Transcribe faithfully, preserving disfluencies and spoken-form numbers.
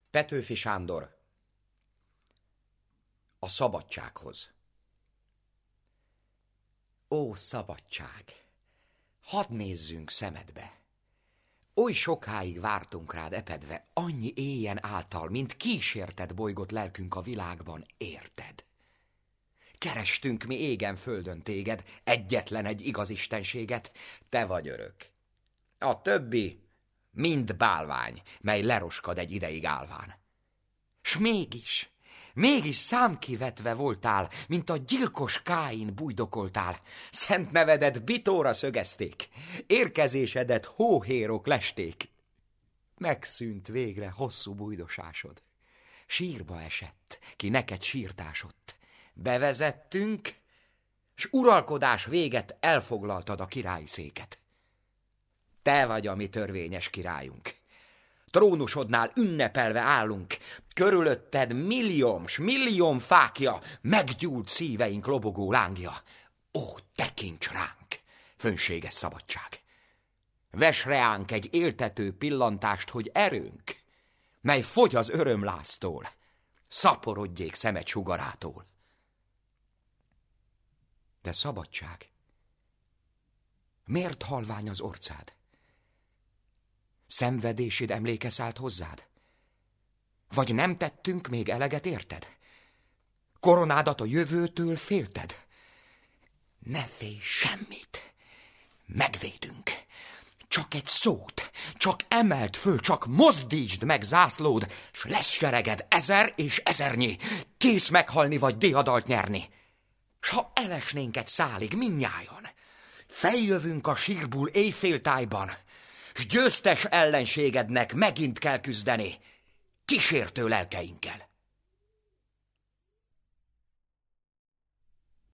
Petőfi Sándor. A szabadsághoz. Ó, szabadság! Hadd nézzünk szemedbe! Oly sokáig vártunk rád epedve, annyi éjjen által, mint kísérted bolygott lelkünk a világban, érted? Kerestünk mi égen földön téged, egyetlen egy igaz istenséget, te vagy örök. A többi mind bálvány, mely leroskad egy ideig állván. S mégis, mégis számkivetve voltál, mint a gyilkos Káin bújdokoltál. Szent nevedet bitóra szögezték, érkezésedet hóhérok lesték. Megszűnt végre hosszú bújdosásod, sírba esett, ki neked sírtásott. Bevezettünk, s uralkodás véget elfoglaltad a királyi széket. Te vagy a mi törvényes királyunk. Trónusodnál ünnepelve állunk, körülötted millióm s millióm fákja, meggyúlt szíveink lobogó lángja. Ó, tekints ránk, fönséges szabadság! Vess reánk egy éltető pillantást, hogy erőnk, mely fogy az örömláztól, szaporodjék szemed sugarától. De szabadság, miért halvány az orcád? Szenvedésid emléke szállt hozzád? Vagy nem tettünk még eleget érted? Koronádat a jövőtől félted? Ne félj semmit, megvédünk. Csak egy szót, csak emeld föl, csak mozdítsd meg zászlód, s lesz sereged ezer és ezernyi, kész meghalni vagy diadalt nyerni. S ha elesnénk egy szálig mindnyájan, feljövünk a sírból éjféltájban, s győztes ellenségednek megint kell küzdeni kísértő lelkeinkkel.